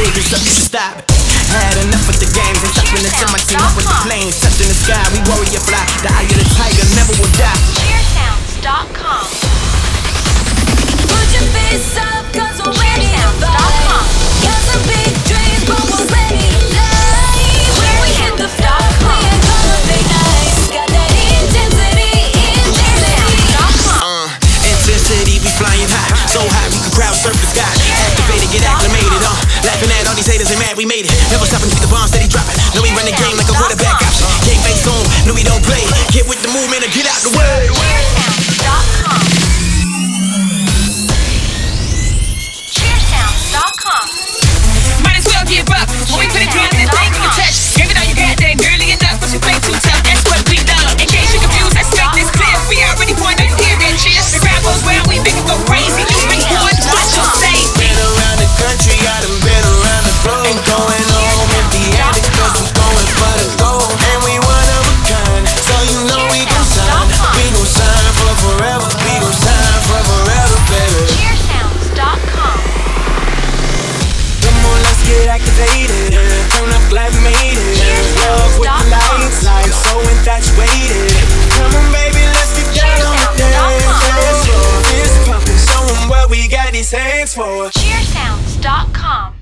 told you so, you should stop. Had enough of the games, ain't stopping until my team up with the planes. Touching the sky, we warrior fly. The eye of the tiger never will die. Cheersounds.com. Put your face up, cause we're ready to fight. Got some big dreams, but we're ready to live. When we hit the floor, we ain't gonna be nice. Got that intensity. Intensity, we flying high. So high, we can crowd surf the sky. Activated, get acclimated, laughing at all these haters and mad we made it. Never stopping, keep the bomb steady dropping. Know we run the game like a quarterback option. Game face on, no we don't play. Get with the movement and get out the way. Cheersounds.com. Cheersounds.com. Might as well give up. When we put it down, then thing you can touch. Give it all you got, then early enough, but you play too tough. That's what we love. In case you're confused, let's make this clear. We already won, you hear that cheers. The crowd goes wild, we make it go crazy. Make one, watch your safety. Been around the country, I done been around the globe. Ain't going home empty-handed, cause we going for the gold. And we one of a kind, so you know we gon' sign. We gon' sign for forever, we gon' sign for forever, baby. Cheersounds.com. Come on, let's get activated. Turn up, glad we made it. Love with the lights, like so infatuated. Come on, baby, let's get down with that. Fist pumping, show 'em what we got these hands for. Cheersounds.com.